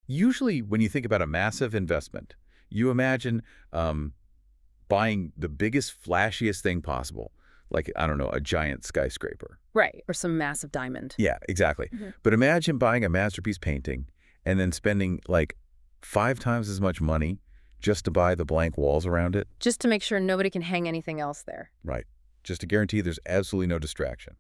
Usually, when you think about a massive investment, you imagine buying the biggest, flashiest thing possible, like, I don't know, a giant skyscraper. Right. Or some massive diamond. Yeah, exactly. But imagine buying a masterpiece painting and then spending like 5 times as much money just to buy the blank walls around it. Just to make sure nobody can hang anything else there. Right. Just to guarantee there's absolutely no distraction.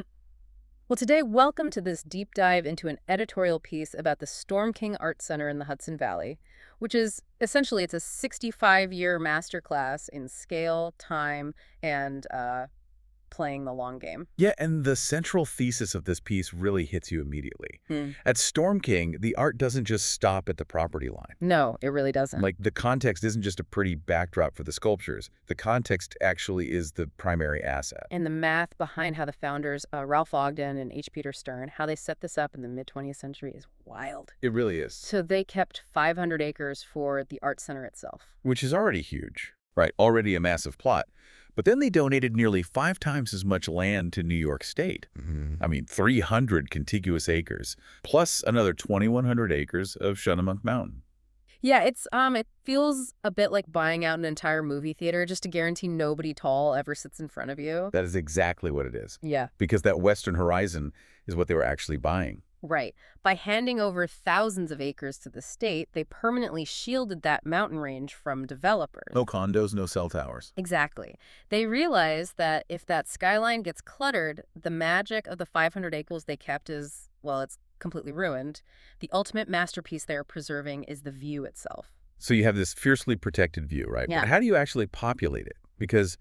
Well, today, welcome to this deep dive into an editorial piece about the Storm King Art Center in the Hudson Valley, which is essentially it's a 65-year masterclass in scale, time, and playing the long game. Yeah, and the central thesis of this piece really hits you immediately. At Storm King, the art doesn't just stop at the property line. No, it really doesn't. Like, the context isn't just a pretty backdrop for the sculptures. The context actually is the primary asset. And the math behind how the founders, Ralph Ogden and H. Peter Stern, how they set this up in the mid-20th century is wild. It really is. So they kept 500 acres for the art center itself. Which is already huge, right? Already a massive plot. But then they donated nearly 5 times as much land to New York State. I mean, 300 contiguous acres, plus another 2,100 acres of Schunemunk Mountain. Yeah, it feels a bit like buying out an entire movie theater just to guarantee nobody tall ever sits in front of you. That is exactly what it is. Yeah. Because that western horizon is what they were actually buying. Right. By handing over thousands of acres to the state, they permanently shielded that mountain range from developers. No condos, no cell towers. Exactly. They realized that if that skyline gets cluttered, the magic of the 500 acres they kept is, well, it's completely ruined. The ultimate masterpiece they're preserving is the view itself. So you have this fiercely protected view, right? Yeah. But how do you actually populate it? Because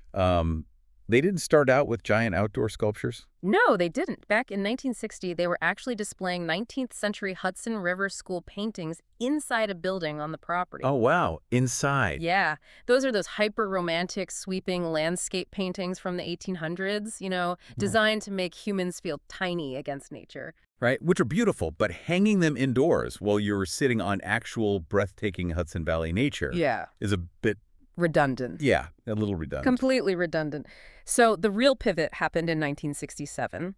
they didn't start out with giant outdoor sculptures. No, they didn't. Back in 1960, they were actually displaying 19th century Hudson River School paintings inside a building on the property. Oh, wow. Inside. Yeah. Those are those hyper-romantic, sweeping landscape paintings from the 1800s, designed to make humans feel tiny against nature. Right, which are beautiful, but hanging them indoors while you're sitting on actual breathtaking Hudson Valley nature is a bit... redundant. Yeah, a little redundant. Completely redundant. So the real pivot happened in 1967.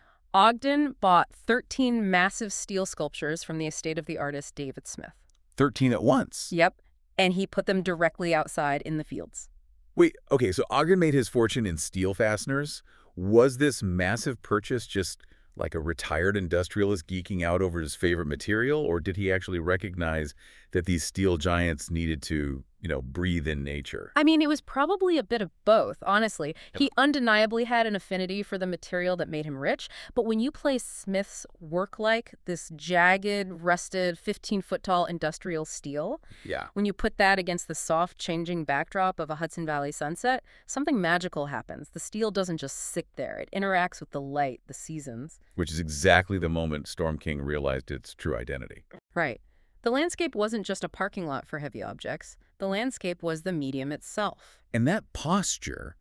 Ogden bought 13 massive steel sculptures from the estate of the artist David Smith. 13 at once? Yep. And he put them directly outside in the fields. Wait, okay, so Ogden made his fortune in steel fasteners. Was this massive purchase just like a retired industrialist geeking out over his favorite material, or did he actually recognize that these steel giants needed to, breathe in nature? I mean, it was probably a bit of both, honestly. He undeniably had an affinity for the material that made him rich, but when you place Smith's work like this jagged, rusted, 15-foot-tall industrial steel, when you put that against the soft, changing backdrop of a Hudson Valley sunset, something magical happens. The steel doesn't just sit there. It interacts with the light, the seasons. Which is exactly the moment Storm King realized its true identity. Right. The landscape wasn't just a parking lot for heavy objects. The landscape was the medium itself. And that posture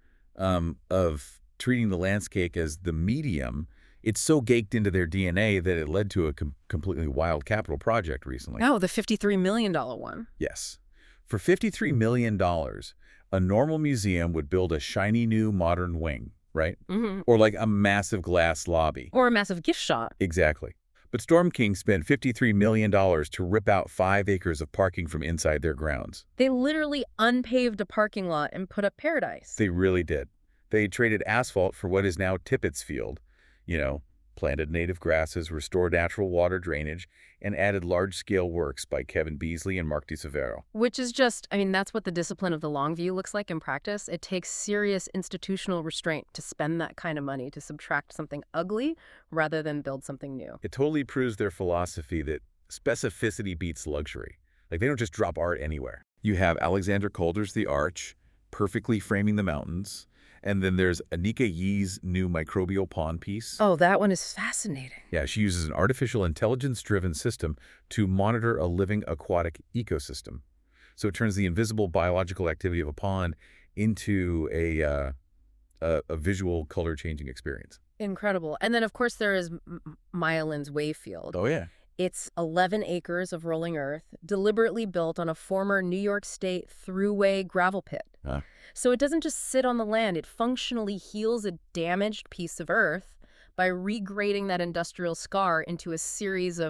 of treating the landscape as the medium, it's so baked into their DNA that it led to a completely wild capital project recently. Oh, the $53 million one. Yes. For $53 million, a normal museum would build a shiny new modern wing, right? Or like a massive glass lobby. Or a massive gift shop. Exactly. But Storm King spent $53 million to rip out 5 acres of parking from inside their grounds. They literally unpaved a parking lot and put up paradise. They really did. They traded asphalt for what is now Tippett's Field, planted native grasses, restored natural water drainage, and added large-scale works by Kevin Beasley and Mark DeSavero. Which is just, that's what the discipline of the long view looks like in practice. It takes serious institutional restraint to spend that kind of money to subtract something ugly rather than build something new. It totally proves their philosophy that specificity beats luxury. Like, they don't just drop art anywhere. You have Alexander Calder's The Arch, perfectly framing the mountains. And then there's Anika Yee's new microbial pond piece. Oh, that one is fascinating. Yeah, she uses an artificial intelligence-driven system to monitor a living aquatic ecosystem. So it turns the invisible biological activity of a pond into a visual color-changing experience. Incredible. And then, of course, there is Maya Lin's Wayfield. Oh, yeah. It's 11 acres of rolling earth, deliberately built on a former New York State thruway gravel pit. So it doesn't just sit on the land. It functionally heals a damaged piece of earth by regrading that industrial scar into a series of,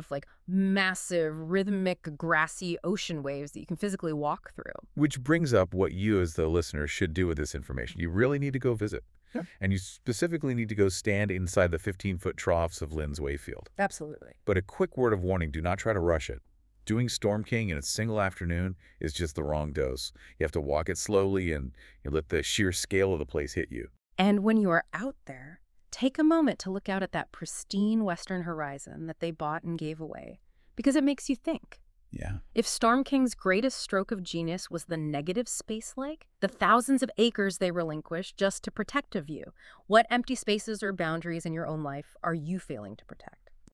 massive, rhythmic, grassy ocean waves that you can physically walk through. Which brings up what you as the listener should do with this information. You really need to go visit. Yeah. And you specifically need to go stand inside the 15-foot troughs of Lynn's Wayfield. Absolutely. But a quick word of warning, do not try to rush it. Doing Storm King in a single afternoon is just the wrong dose. You have to walk it slowly and you let the sheer scale of the place hit you. And when you are out there, take a moment to look out at that pristine western horizon that they bought and gave away, because it makes you think. Yeah. If Storm King's greatest stroke of genius was the negative space-like, the thousands of acres they relinquished just to protect a view, what empty spaces or boundaries in your own life are you failing to protect?